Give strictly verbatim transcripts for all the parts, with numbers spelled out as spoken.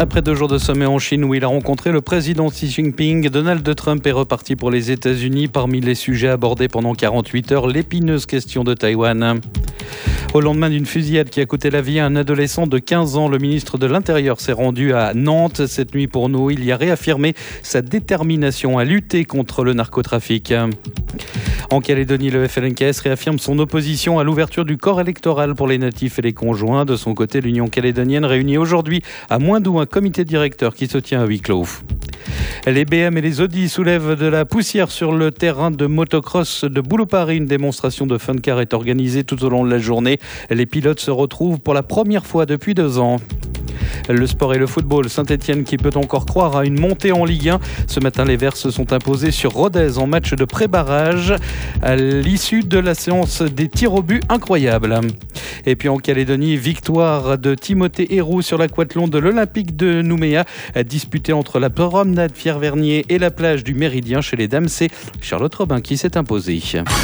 Après deux jours de sommet en Chine où il a rencontré le président Xi Jinping, Donald Trump est reparti pour les États-Unis. Parmi les sujets abordés pendant quarante-huit heures, l'épineuse question de Taïwan. Au lendemain d'une fusillade qui a coûté la vie à un adolescent de quinze ans, le ministre de l'Intérieur s'est rendu à Nantes cette nuit pour nous. Il y a réaffirmé sa détermination à lutter contre le narcotrafic. En Calédonie, le F L N K S réaffirme son opposition à l'ouverture du corps électoral pour les natifs et les conjoints. De son côté, l'Union calédonienne réunit aujourd'hui à Moindou un comité directeur qui se tient à huis clos. Les B M et les Audi soulèvent de la poussière sur le terrain de motocross de Bouloupari. Une démonstration de fun car est organisée tout au long de la journée. Les pilotes se retrouvent pour la première fois depuis deux ans. Le sport et le football, Saint-Etienne qui peut encore croire à une montée en Ligue un. Ce matin, les Verts se sont imposés sur Rodez en match de pré-barrage à l'issue de la séance des tirs au but incroyable. Et puis en Calédonie, victoire de Timothée Héroux sur l'aquathlon de l'Olympique de Nouméa, disputée entre la promenade Pierre-Vernier et la plage du Méridien. Chez les dames, c'est Charlotte Robin qui s'est imposée.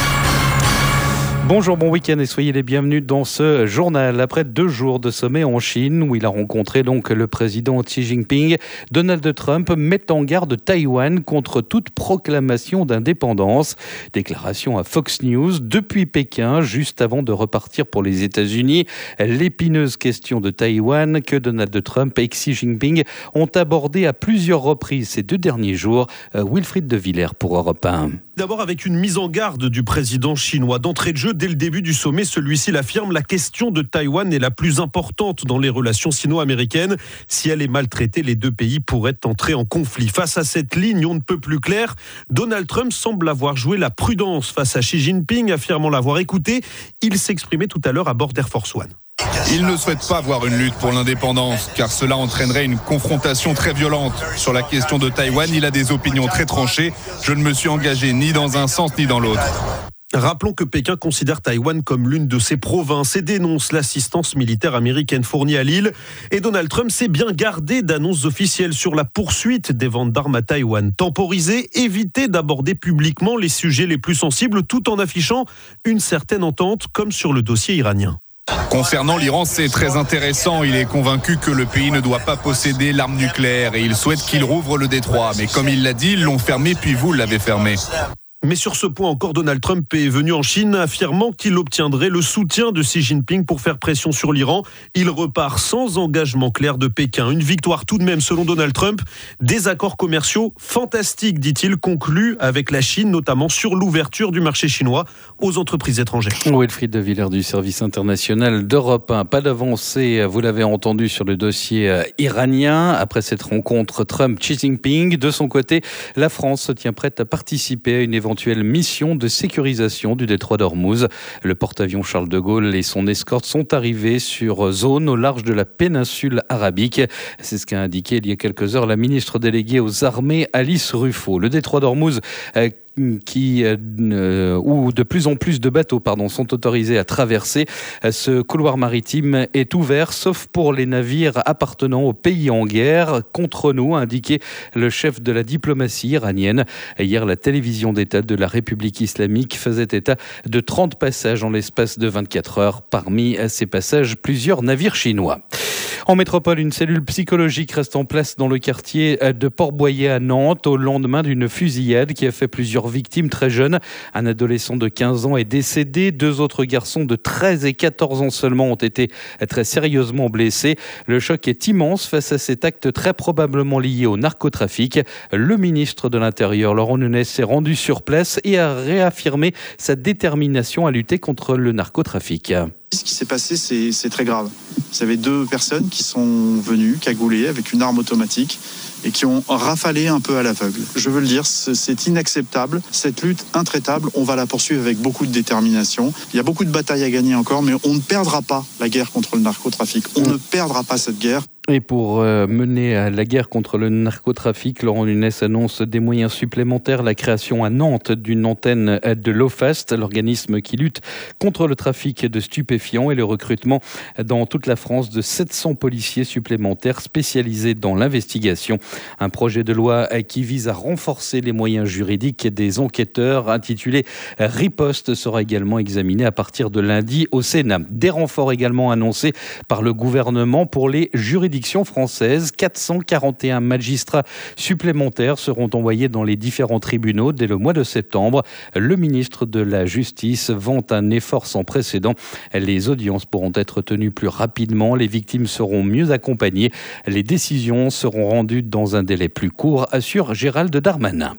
Bonjour, bon week-end et soyez les bienvenus dans ce journal. Après deux jours de sommet en Chine où il a rencontré donc le président Xi Jinping, Donald Trump met en garde Taïwan contre toute proclamation d'indépendance. Déclaration à Fox News depuis Pékin, juste avant de repartir pour les États-Unis. L'épineuse question de Taïwan que Donald Trump et Xi Jinping ont abordée à plusieurs reprises ces deux derniers jours. Wilfried de Villers pour Europe un. D'abord avec une mise en garde du président chinois. D'entrée de jeu, dès le début du sommet, celui-ci l'affirme, la question de Taïwan est la plus importante dans les relations sino-américaines. Si elle est maltraitée, les deux pays pourraient entrer en conflit. Face à cette ligne, on ne peut plus clair. Donald Trump semble avoir joué la prudence face à Xi Jinping, affirmant l'avoir écouté. Il s'exprimait tout à l'heure à bord d'Air Force One. Il ne souhaite pas voir une lutte pour l'indépendance, car cela entraînerait une confrontation très violente. Sur la question de Taïwan, il a des opinions très tranchées. Je ne me suis engagé ni dans un sens ni dans l'autre. Rappelons que Pékin considère Taïwan comme l'une de ses provinces et dénonce l'assistance militaire américaine fournie à l'île. Et Donald Trump s'est bien gardé d'annonces officielles sur la poursuite des ventes d'armes à Taïwan. Temporiser, éviter d'aborder publiquement les sujets les plus sensibles tout en affichant une certaine entente comme sur le dossier iranien. Concernant l'Iran, c'est très intéressant. Il est convaincu que le pays ne doit pas posséder l'arme nucléaire et il souhaite qu'il rouvre le détroit. Mais comme il l'a dit, ils l'ont fermé puis vous l'avez fermé. Mais sur ce point encore, Donald Trump est venu en Chine affirmant qu'il obtiendrait le soutien de Xi Jinping pour faire pression sur l'Iran. Il repart sans engagement clair de Pékin. Une victoire tout de même selon Donald Trump. Des accords commerciaux fantastiques, dit-il, conclus avec la Chine, notamment sur l'ouverture du marché chinois aux entreprises étrangères. Wilfried de Villers du service international d'Europe un. Pas d'avancée, vous l'avez entendu, sur le dossier iranien. Après cette rencontre Trump-Xi Jinping, de son côté, la France se tient prête à participer à une éventuelle éventuelle mission de sécurisation du détroit d'Ormuz. Le porte-avions Charles de Gaulle et son escorte sont arrivés sur zone au large de la péninsule arabique. C'est ce qu'a indiqué il y a quelques heures la ministre déléguée aux armées Alice Ruffaut. Le détroit d'Ormuz euh, qui, euh, où de plus en plus de bateaux pardon, sont autorisés à traverser. Ce couloir maritime est ouvert, sauf pour les navires appartenant aux pays en guerre contre nous, a indiqué le chef de la diplomatie iranienne. Hier, la télévision d'État de la République islamique faisait état de trente passages en l'espace de vingt-quatre heures. Parmi ces passages, plusieurs navires chinois. En métropole, une cellule psychologique reste en place dans le quartier de Port-Boyer à Nantes au lendemain d'une fusillade qui a fait plusieurs victimes très jeunes. Un adolescent de quinze ans est décédé. Deux autres garçons de treize et quatorze ans seulement ont été très sérieusement blessés. Le choc est immense face à cet acte très probablement lié au narcotrafic. Le ministre de l'Intérieur, Laurent Nunez, s'est rendu sur place et a réaffirmé sa détermination à lutter contre le narcotrafic. Ce qui s'est passé, c'est, c'est très grave. Vous avez deux personnes qui sont venues cagoulées avec une arme automatique et qui ont rafalé un peu à l'aveugle. Je veux le dire, c'est inacceptable. Cette lutte intraitable, on va la poursuivre avec beaucoup de détermination. Il y a beaucoup de batailles à gagner encore, mais on ne perdra pas la guerre contre le narcotrafic. On ne perdra pas cette guerre. Et pour euh, mener à la guerre contre le narcotrafic, Laurent Nunez annonce des moyens supplémentaires, la création à Nantes d'une antenne de l'OFAST, l'organisme qui lutte contre le trafic de stupéfiants, et le recrutement dans toute la France de sept cents policiers supplémentaires spécialisés dans l'investigation. Un projet de loi qui vise à renforcer les moyens juridiques des enquêteurs, intitulé Riposte, sera également examiné à partir de lundi au Sénat. Des renforts également annoncés par le gouvernement pour les juridictions juridiction française. quatre cent quarante et un magistrats supplémentaires seront envoyés dans les différents tribunaux dès le mois de septembre. Le ministre de la Justice vante un effort sans précédent. Les audiences pourront être tenues plus rapidement, les victimes seront mieux accompagnées, les décisions seront rendues dans un délai plus court, assure Gérald Darmanin.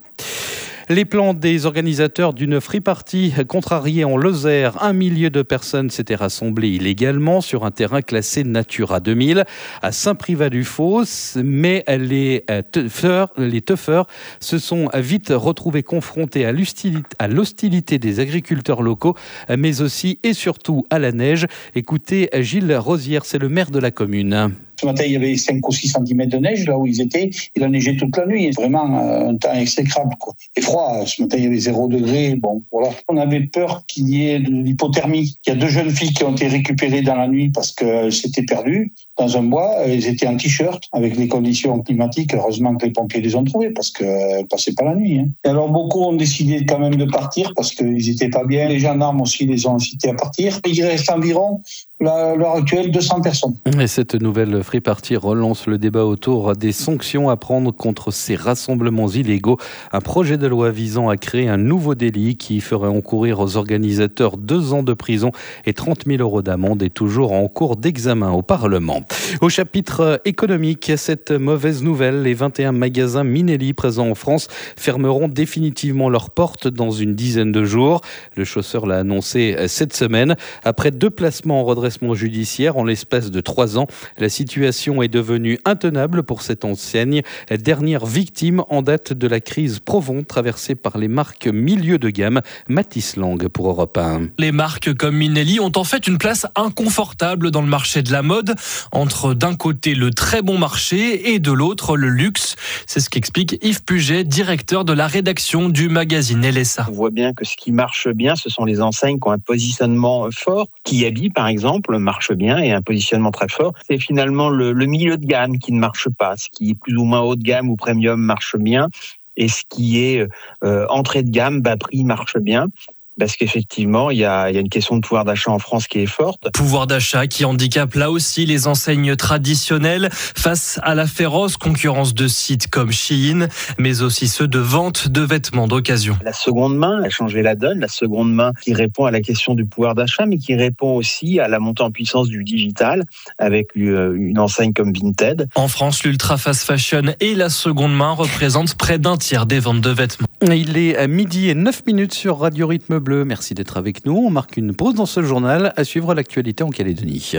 Les plans des organisateurs d'une free party contrariés en Lozère. Un millier de personnes s'étaient rassemblées illégalement sur un terrain classé Natura deux mille à Saint-Privat-du-Faux. Mais les teufeurs, les teufeurs se sont vite retrouvés confrontés à l'hostilité, à l'hostilité des agriculteurs locaux, mais aussi et surtout à la neige. Écoutez, Gilles Rosière, c'est le maire de la commune. Ce matin, il y avait cinq ou six centimètres de neige là où ils étaient. Il a neigé toute la nuit. Vraiment un temps exécrable, quoi. Et froid. Ce matin, il y avait zéro degré. Bon, voilà. On avait peur qu'il y ait de l'hypothermie. Il y a deux jeunes filles qui ont été récupérées dans la nuit parce qu'elles s'étaient perdues dans un bois. Elles étaient en t-shirt avec les conditions climatiques. Heureusement que les pompiers les ont trouvées parce qu'elles passaient pas la nuit. Hein. Et alors, beaucoup ont décidé quand même de partir parce qu'ils étaient pas bien. Les gendarmes aussi les ont incités à partir. Il reste environ, à l'heure actuelle, deux cents personnes. Et cette nouvelle Free Party relance le débat autour des sanctions à prendre contre ces rassemblements illégaux. Un projet de loi visant à créer un nouveau délit qui ferait encourir aux organisateurs deux ans de prison et trente mille euros d'amende est toujours en cours d'examen au Parlement. Au chapitre économique, cette mauvaise nouvelle, les vingt et un magasins Minelli présents en France fermeront définitivement leurs portes dans une dizaine de jours. Le chausseur l'a annoncé cette semaine. Après deux placements en redressement judiciaire en l'espace de trois ans, la situation est devenue intenable pour cette enseigne, dernière victime en date de la crise Provon traversée par les marques milieu de gamme. Mathis Lang pour Europe un. Les marques comme Minelli ont en fait une place inconfortable dans le marché de la mode, entre d'un côté le très bon marché et de l'autre le luxe. C'est ce qu'explique Yves Puget, directeur de la rédaction du magazine L S A. On voit bien que ce qui marche bien, ce sont les enseignes qui ont un positionnement fort. Kiabi, par exemple, marche bien et un positionnement très fort. C'est finalement le, le milieu de gamme qui ne marche pas. Ce qui est plus ou moins haut de gamme ou premium marche bien. Et ce qui est euh, entrée de gamme, bas prix marche bien. Parce qu'effectivement, il y a, il y a une question de pouvoir d'achat en France qui est forte. Pouvoir d'achat qui handicape là aussi les enseignes traditionnelles face à la féroce concurrence de sites comme Shein, mais aussi ceux de vente de vêtements d'occasion. La seconde main a changé la donne. La seconde main qui répond à la question du pouvoir d'achat, mais qui répond aussi à la montée en puissance du digital avec une enseigne comme Vinted. En France, l'ultra fast fashion et la seconde main représentent près d'un tiers des ventes de vêtements. Il est à midi et neuf minutes sur Radio Rythme Bleu. Merci d'être avec nous. On marque une pause dans ce journal. À suivre l'actualité en Calédonie.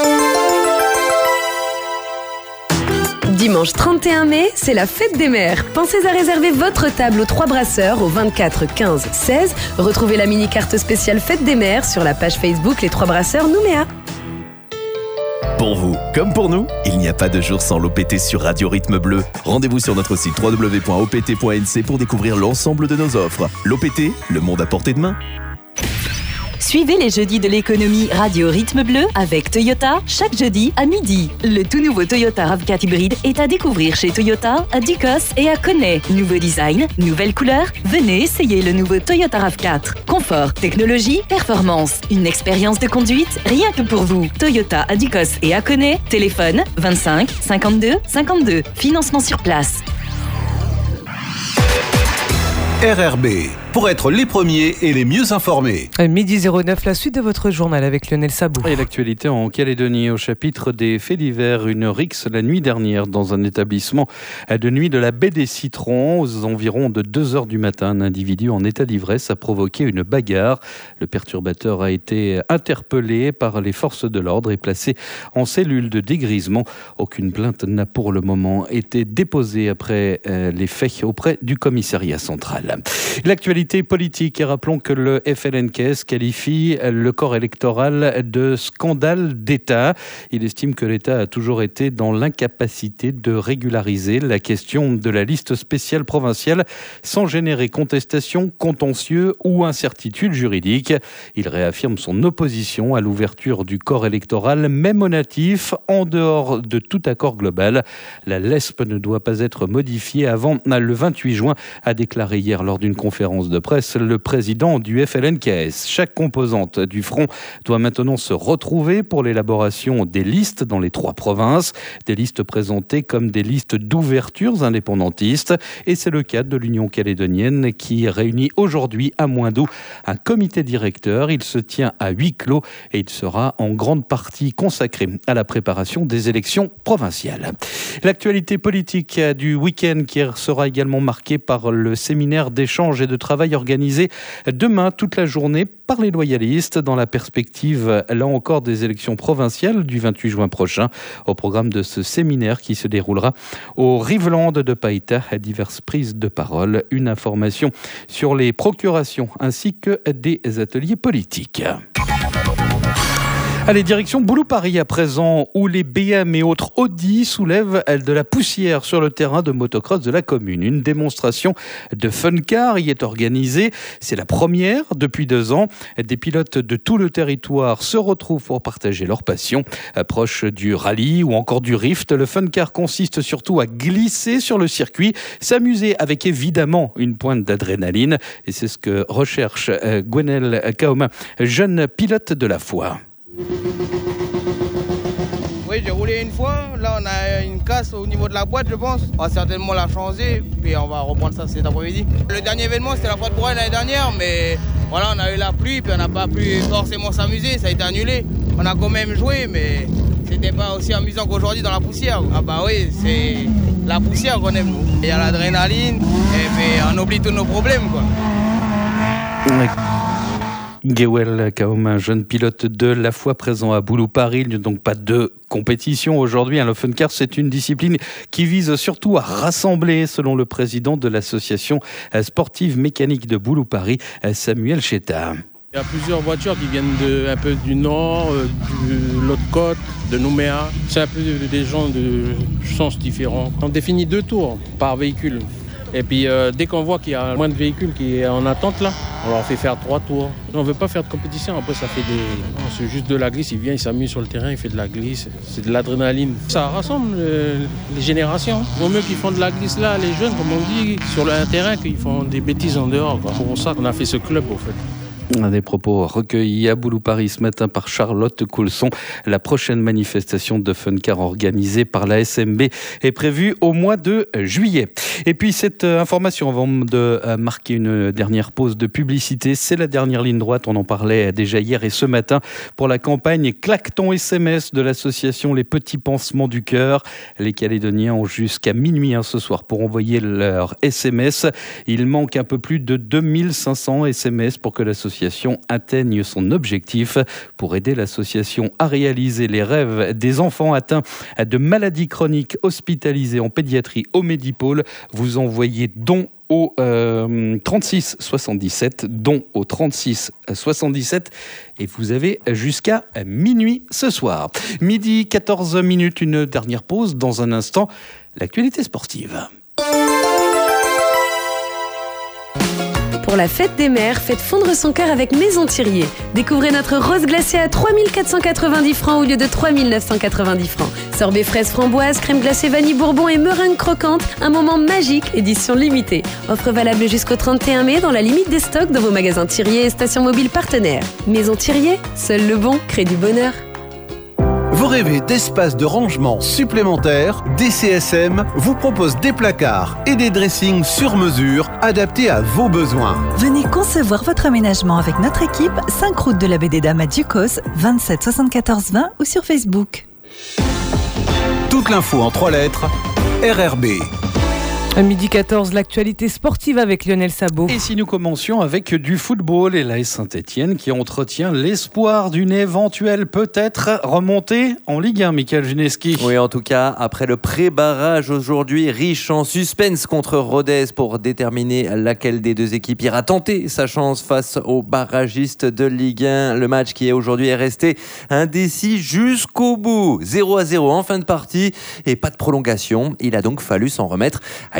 Dimanche trente et un mai, c'est la fête des mères. Pensez à réserver votre table aux Trois Brasseurs au vingt-quatre quinze seize. Retrouvez la mini-carte spéciale fête des mères sur la page Facebook Les Trois Brasseurs Nouméa. Pour vous, comme pour nous, il n'y a pas de jour sans l'O P T sur Radio Rythme Bleu. Rendez-vous sur notre site w w w point o p t point n c pour découvrir l'ensemble de nos offres. L'O P T, le monde à portée de main. Suivez les jeudis de l'économie Radio Rythme Bleu avec Toyota chaque jeudi à midi. Le tout nouveau Toyota RAV quatre hybride est à découvrir chez Toyota à Ducos et à Connay. Nouveau design, nouvelle couleur. Venez essayer le nouveau Toyota RAV quatre. Confort, technologie, performance. Une expérience de conduite rien que pour vous. Toyota à Ducos et à Connay. Téléphone vingt-cinq cinquante-deux cinquante-deux. Financement sur place. R R B, pour être les premiers et les mieux informés. Midi zéro neuf, la suite de votre journal avec Lionel Sabou. Et l'actualité en Calédonie, au chapitre des faits divers, une rixe la nuit dernière dans un établissement de nuit de la baie des Citrons. Aux environs de deux heures du matin, un individu en état d'ivresse a provoqué une bagarre. Le perturbateur a été interpellé par les forces de l'ordre et placé en cellule de dégrisement. Aucune plainte n'a pour le moment été déposée après les faits auprès du commissariat central. L'actualité politique, et rappelons que le F L N K S qualifie le corps électoral de scandale d'État. Il estime que l'État a toujours été dans l'incapacité de régulariser la question de la liste spéciale provinciale sans générer contestation, contentieux ou incertitude juridique. Il réaffirme son opposition à l'ouverture du corps électoral, même au natif, en dehors de tout accord global. La L E S P ne doit pas être modifiée avant le vingt-huit juin, a déclaré hier hier lors d'une conférence de presse le président du F L N K S. Chaque composante du front doit maintenant se retrouver pour l'élaboration des listes dans les trois provinces, des listes présentées comme des listes d'ouvertures indépendantistes. Et c'est le cas de l'Union calédonienne qui réunit aujourd'hui à Moindou un comité directeur. Il se tient à huis clos et il sera en grande partie consacré à la préparation des élections provinciales. L'actualité politique du week-end qui sera également marquée par le séminaire d'échange et de travail organisé demain toute la journée par les loyalistes dans la perspective, là encore, des élections provinciales du vingt-huit juin prochain. Au programme de ce séminaire qui se déroulera au Riveland de Païta, diverses prises de parole, une information sur les procurations ainsi que des ateliers politiques. Allez, direction Boulou-Paris à présent, où les B M et autres Audi soulèvent de la poussière sur le terrain de motocross de la commune. Une démonstration de fun car y est organisée. C'est la première depuis deux ans. Des pilotes de tout le territoire se retrouvent pour partager leur passion. Proche du rallye ou encore du rift, le fun car consiste surtout à glisser sur le circuit, s'amuser avec évidemment une pointe d'adrénaline. Et c'est ce que recherche Gwenel Kaoma, jeune pilote de la foi. Oui, j'ai roulé une fois. Là, on a une casse au niveau de la boîte, je pense. On va certainement la changer, puis on va reprendre ça cet après-midi. Le dernier événement, c'était la fois de Bretagne l'année dernière, mais voilà, on a eu la pluie, puis on n'a pas pu forcément s'amuser. Ça a été annulé. On a quand même joué, mais c'était pas aussi amusant qu'aujourd'hui dans la poussière. Ah bah oui, c'est la poussière qu'on aime, nous. Il y a l'adrénaline, et puis on oublie tous nos problèmes, quoi. Ouais. Gwenel Kaoma, jeune pilote de la foi présent à Boulou-Paris. Il n'y a donc pas de compétition aujourd'hui. Le fun car, c'est une discipline qui vise surtout à rassembler, selon le président de l'association sportive mécanique de Boulou-Paris, Samuel Cheta. Il y a plusieurs voitures qui viennent de, un peu du nord, de l'autre côte, de Nouméa. C'est un peu des gens de sens différents. On définit deux tours par véhicule. Et puis euh, dès qu'on voit qu'il y a moins de véhicules qui est en attente là, on leur fait faire trois tours. On ne veut pas faire de compétition, après ça fait des... Non, c'est juste de la glisse, il vient, il s'amuse sur le terrain, il fait de la glisse, c'est de l'adrénaline. Ça rassemble euh, les générations. Il vaut mieux qu'ils font de la glisse là, les jeunes comme on dit, sur le terrain, qu'ils font des bêtises en dehors. C'est pour ça qu'on a fait ce club au fait. Des propos recueillis à Boulou-Paris ce matin par Charlotte Coulson. La prochaine manifestation de fun car organisée par la S M B est prévue au mois de juillet. Et puis cette information, avant de marquer une dernière pause de publicité, c'est la dernière ligne droite, on en parlait déjà hier et ce matin, pour la campagne Claque ton S M S de l'association Les Petits Pansements du Cœur. Les Calédoniens ont jusqu'à minuit hein, ce soir pour envoyer leur S M S. Il manque un peu plus de deux mille cinq cents S M S pour que l'association atteigne son objectif. Pour aider l'association à réaliser les rêves des enfants atteints de maladies chroniques hospitalisés en pédiatrie au Médipôle, vous envoyez don au euh, trente-six soixante-dix-sept, don au trente-six soixante-dix-sept, et vous avez jusqu'à minuit ce soir. Midi quatorze minutes, une dernière pause. Dans un instant, l'actualité sportive. Pour la fête des mères, faites fondre son cœur avec Maison Thirier. Découvrez notre rose glacée à trois mille quatre cent quatre-vingt-dix francs au lieu de trois mille neuf cent quatre-vingt-dix francs. Sorbet fraise framboise, crème glacée vanille bourbon et meringue croquante. Un moment magique, édition limitée. Offre valable jusqu'au trente et un mai dans la limite des stocks dans vos magasins Thirier et stations mobiles partenaires. Maison Thirier, seul le bon crée du bonheur. Vous rêvez d'espace de rangement supplémentaires? D C S M vous propose des placards et des dressings sur mesure adaptés à vos besoins. Venez concevoir votre aménagement avec notre équipe, cinq route de la Baie des Dames à Ducos, vingt-sept soixante-quatorze vingt ou sur Facebook. Toute l'info en trois lettres, R R B. À midi quatorze, l'actualité sportive avec Lionel Sabot. Et si nous commencions avec du football et l'A S Saint-Etienne qui entretient l'espoir d'une éventuelle peut-être remontée en Ligue un, Michael Gineski. Oui, en tout cas, après le pré-barrage aujourd'hui, riche en suspense contre Rodez pour déterminer laquelle des deux équipes ira tenter sa chance face aux barragistes de Ligue un. Le match qui est aujourd'hui est resté indécis jusqu'au bout. zéro à zéro en fin de partie et pas de prolongation. Il a donc fallu s'en remettre à une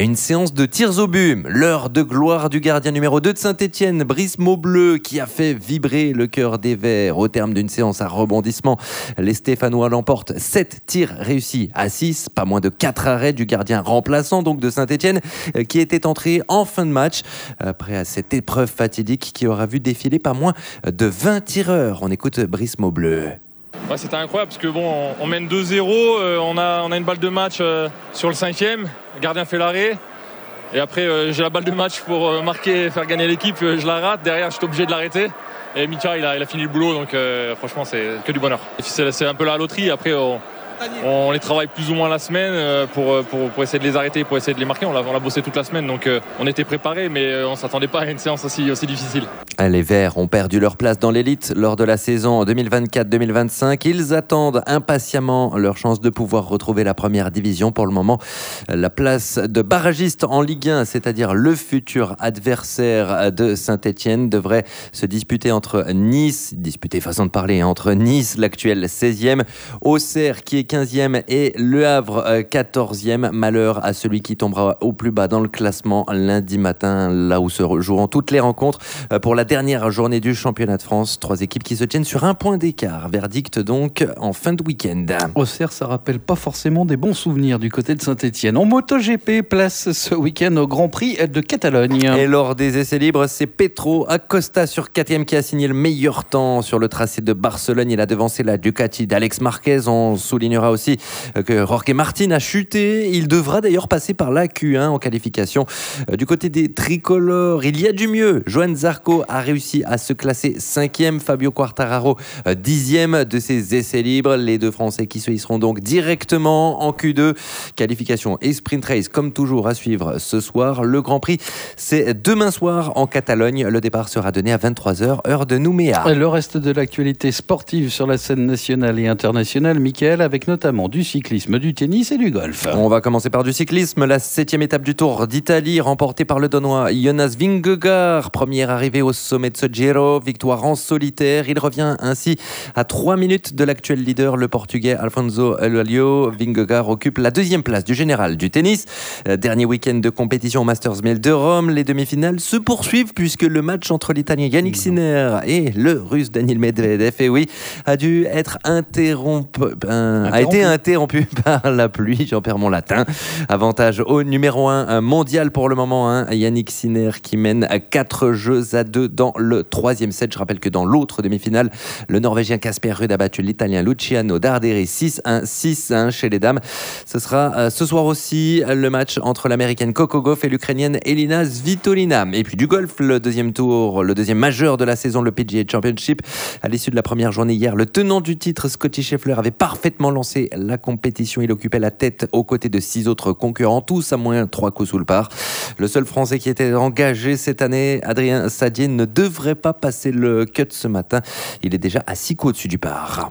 une séance de tirs au but. L'heure de gloire du gardien numéro deux de Saint-Etienne, Brice Maubleu, qui a fait vibrer le cœur des Verts. Au terme d'une séance à rebondissement, les Stéphanois l'emportent sept tirs réussis à six, pas moins de quatre arrêts du gardien remplaçant donc de Saint-Etienne, qui était entré en fin de match après cette épreuve fatidique qui aura vu défiler pas moins de vingt tireurs. On écoute Brice Maubleu. Ouais, c'était incroyable parce que bon, on, on mène deux zéro, euh, on, a, on a une balle de match euh, sur le cinquième, le gardien fait l'arrêt. Et après, euh, j'ai la balle de match pour euh, marquer, faire gagner l'équipe, euh, je la rate. Derrière, j'étais obligé de l'arrêter. Et Mika, il a, il a fini le boulot, donc euh, franchement, c'est que du bonheur. C'est, c'est un peu la loterie. Après, on, on les travaille plus ou moins la semaine euh, pour, pour, pour essayer de les arrêter, pour essayer de les marquer. On l'a, on l'a bossé toute la semaine, donc euh, on était préparés, mais euh, on ne s'attendait pas à une séance aussi, aussi difficile. Les Verts ont perdu leur place dans l'élite lors de la saison deux mille vingt-quatre deux mille vingt-cinq. Ils attendent impatiemment leur chance de pouvoir retrouver la première division. Pour le moment, la place de barragiste en Ligue un, c'est-à-dire le futur adversaire de Saint-Etienne, devrait se disputer entre Nice, disputer façon de parler, entre Nice, l'actuel seizième, Auxerre qui est quinzième et Le Havre quatorzième. Malheur à celui qui tombera au plus bas dans le classement lundi matin, là où se joueront toutes les rencontres pour la dernière journée du championnat de France. Trois équipes qui se tiennent sur un point d'écart. Verdict donc en fin de week-end. Auxerre, ça rappelle pas forcément des bons souvenirs du côté de Saint-Etienne. En MotoGP, place ce week-end au Grand Prix de Catalogne. Et lors des essais libres, c'est Pedro Acosta sur quatrième qui a signé le meilleur temps sur le tracé de Barcelone. Il a devancé la Ducati d'Alex Marquez. On soulignera aussi que Jorge Martin a chuté. Il devra d'ailleurs passer par la Q un en qualification. Du côté des tricolores, il y a du mieux. Johan Zarco a réussi à se classer cinquième, Fabio Quartararo dixième de ses essais libres. Les deux Français qui se hisseront donc directement en Q deux. Qualification et sprint race comme toujours à suivre ce soir. Le Grand Prix, c'est demain soir en Catalogne. Le départ sera donné à vingt-trois heures, heure de Nouméa. Le reste de l'actualité sportive sur la scène nationale et internationale, Mickaël, avec notamment du cyclisme, du tennis et du golf. On va commencer par du cyclisme. La septième étape du Tour d'Italie, remportée par le Danois Jonas Vingegaard. Première arrivée au sommet de ce Giro, victoire en solitaire. Il revient ainsi à trois minutes de l'actuel leader, le Portugais Alfonso Elolio. Vingegaard occupe la deuxième place du général du tennis. Dernier week-end de compétition au Masters mille de Rome. Les demi-finales se poursuivent puisque le match entre l'Italien Yannick Sinner et le Russe Daniil Medvedev, et oui, a dû être interrompu, euh, a été interrompu par la pluie. J'en perds mon latin. Avantage au numéro un mondial pour le moment. Hein. Yannick Sinner qui mène à quatre jeux à deux dans le troisième set. Je rappelle que dans l'autre demi-finale, le Norvégien Casper Ruud a battu l'Italien Luciano Darderi six un, six un chez les dames. Ce sera euh, ce soir aussi le match entre l'Américaine Coco Gauff et l'Ukrainienne Elina Svitolina. Et puis du golf, le deuxième tour, le deuxième majeur de la saison, le P G A Championship. À l'issue de la première journée hier, le tenant du titre, Scottie Scheffler, avait parfaitement lancé la compétition. Il occupait la tête aux côtés de six autres concurrents, tous à moins trois coups sous le par. Le seul Français qui était engagé cette année, Adrien Sadier, ne devrait pas passer le cut ce matin. Il est déjà à six coups au-dessus du par.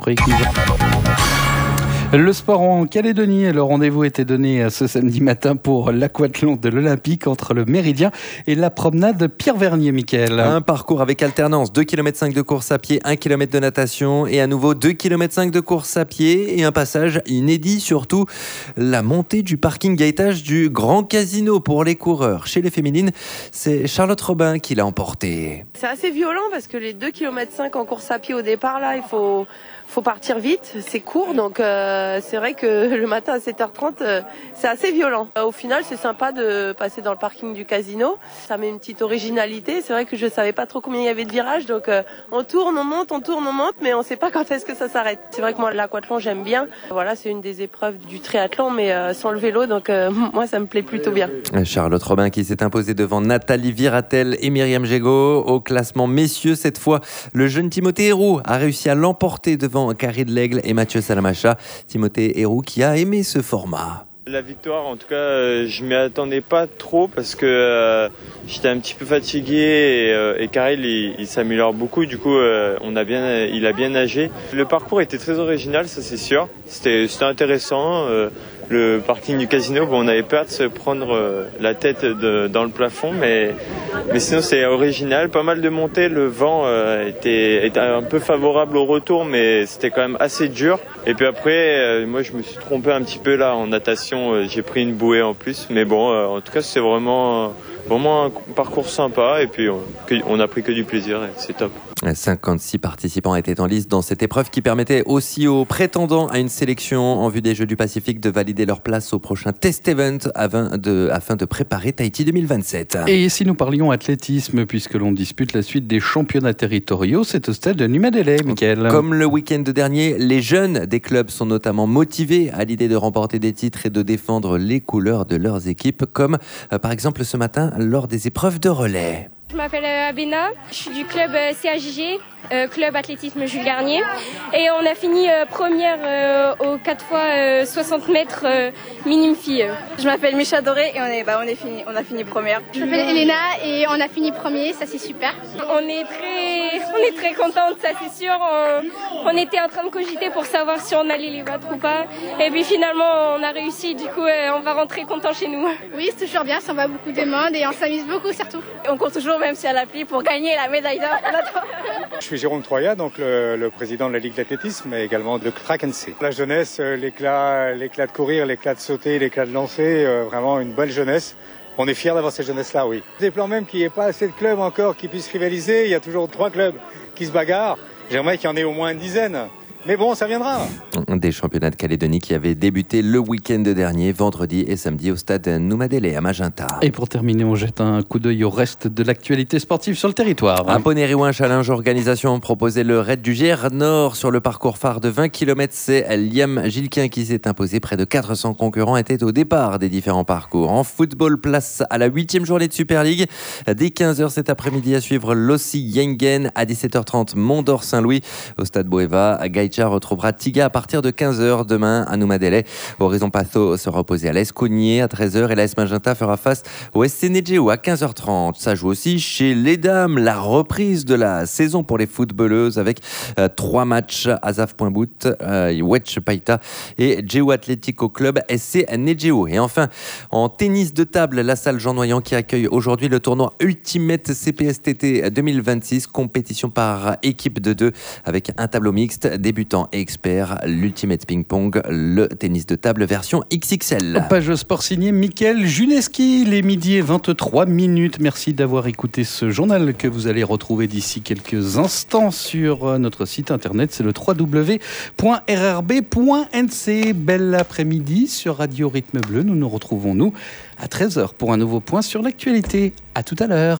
Le sport en Calédonie, le rendez-vous était donné ce samedi matin pour l'aquathlon de l'Olympique entre le Méridien et la promenade Pierre-Vernier, Mickaël. Un parcours avec alternance, deux virgule cinq kilomètres de course à pied, un kilomètre de natation et à nouveau deux virgule cinq kilomètres de course à pied et un passage inédit, surtout la montée du parking à étage du Grand Casino pour les coureurs. Chez les féminines, c'est Charlotte Robin qui l'a emporté. C'est assez violent parce que les deux virgule cinq kilomètres en course à pied au départ, là, il faut... faut partir vite, c'est court, donc euh, c'est vrai que le matin à sept heures trente, euh, c'est assez violent. Euh, au final, c'est sympa de passer dans le parking du casino. Ça met une petite originalité. C'est vrai que je savais pas trop combien il y avait de virages, donc euh, on tourne, on monte, on tourne, on monte, mais on sait pas quand est-ce que ça s'arrête. C'est vrai que moi, l'aquathlon, j'aime bien. Voilà, c'est une des épreuves du triathlon, mais euh, sans le vélo, donc euh, moi, ça me plaît plutôt bien. Charlotte Robin qui s'est imposée devant Nathalie Viratel et Myriam Gégaud. Au classement messieurs, cette fois, le jeune Timothée Héroux a réussi à l'emporter devant Carré de l'Aigle et Mathieu Salamacha. Timothée Héroux qui a aimé ce format. La victoire, en tout cas, euh, je m'y attendais pas trop parce que euh, j'étais un petit peu fatigué et, euh, et Karel il, il s'améliore beaucoup. Du coup, euh, on a bien, il a bien nagé. Le parcours était très original, ça c'est sûr. C'était, c'était intéressant. Euh, le parking du casino, bon, on avait peur de se prendre euh, la tête de, dans le plafond, mais, mais sinon c'est original. Pas mal de montées, le vent euh, était, était un peu favorable au retour, mais c'était quand même assez dur. Et puis après, euh, moi je me suis trompé un petit peu là en natation, euh, j'ai pris une bouée en plus, mais bon, euh, en tout cas c'est vraiment... Euh, Vraiment un parcours sympa et puis on n'a pris que du plaisir et c'est top. cinquante-six participants étaient en liste dans cette épreuve qui permettait aussi aux prétendants à une sélection en vue des Jeux du Pacifique de valider leur place au prochain test event afin de, afin de préparer Tahiti deux mille vingt-sept. Et si nous parlions athlétisme, puisque l'on dispute la suite des championnats territoriaux, c'est au stade de Numadele, Mickaël. Comme le week-end dernier, les jeunes des clubs sont notamment motivés à l'idée de remporter des titres et de défendre les couleurs de leurs équipes, comme euh, par exemple ce matin lors des épreuves de relais. Je m'appelle Abena, je suis du club C A J G, euh, club athlétisme Jules Garnier, et on a fini euh, première euh, aux quatre fois soixante mètres euh, minime fille. Je m'appelle Micha Doré et on est bah on est fini on a fini première. Je m'appelle Elena et on a fini premier, ça c'est super. On est très on est très contente, ça c'est sûr. On, on était en train de cogiter pour savoir si on allait les battre ou pas, et puis finalement on a réussi. Du coup on va rentrer content chez nous. Oui, c'est toujours bien, ça va beaucoup de monde et on s'amuse beaucoup surtout. On court toujours même si à la pluie pour gagner la médaille d'or. Je suis Jérôme Troya, donc le, le président de la Ligue d'athlétisme, mais également de Track and C. La jeunesse, l'éclat, l'éclat de courir, l'éclat de sauter, l'éclat de lancer, euh, vraiment une bonne jeunesse. On est fiers d'avoir cette jeunesse-là, oui. Je déplore même qu'il n'y ait pas assez de clubs encore qui puissent rivaliser. Il y a toujours trois clubs qui se bagarrent. J'aimerais qu'il y en ait au moins une dizaine. Mais bon, ça viendra. Des championnats de Calédonie qui avaient débuté le week-end dernier, vendredi et samedi au stade Numadele à Magenta. Et pour terminer, on jette un coup d'œil au reste de l'actualité sportive sur le territoire. À Poneriouin, Challenge Organisation proposait le raid du Gers Nord sur le parcours phare de vingt kilomètres. C'est Liam Gilquin qui s'est imposé. Près de quatre cents concurrents étaient au départ des différents parcours. En football, place à la huitième journée de Super League. Dès quinze heures cet après-midi à suivre Lossi Yengen. À dix-sept heures trente, Mont-d'Or-Saint-Louis. Au stade Boeva, Gaïcha retrouvera Tiga à partir de quinze heures demain à Numadele. Horizon Patho sera opposé à l'A S Cougnier à treize heures et l'A S Magenta fera face au S C Negeo à quinze heures trente. Ça joue aussi chez les dames, la reprise de la saison pour les footballeuses avec euh, trois matchs Azaf Point Bout, euh, Wedge Paita et Geo Atlético Club S C Negeo. Et enfin, en tennis de table, la salle Jean Noyant qui accueille aujourd'hui le tournoi Ultimate C P S T T deux mille vingt-six, compétition par équipe de deux avec un tableau mixte, débutant et expert, l'Ultimate Ping Pong, le tennis de table version X X L. Page sport signé Mickaël Juneski, les midi et vingt-trois minutes. Merci d'avoir écouté ce journal que vous allez retrouver d'ici quelques instants sur notre site internet. C'est le w w w point r r b point n c. Bel après-midi sur Radio Rythme Bleu. Nous nous retrouvons, nous, à treize heures pour un nouveau point sur l'actualité. À tout à l'heure.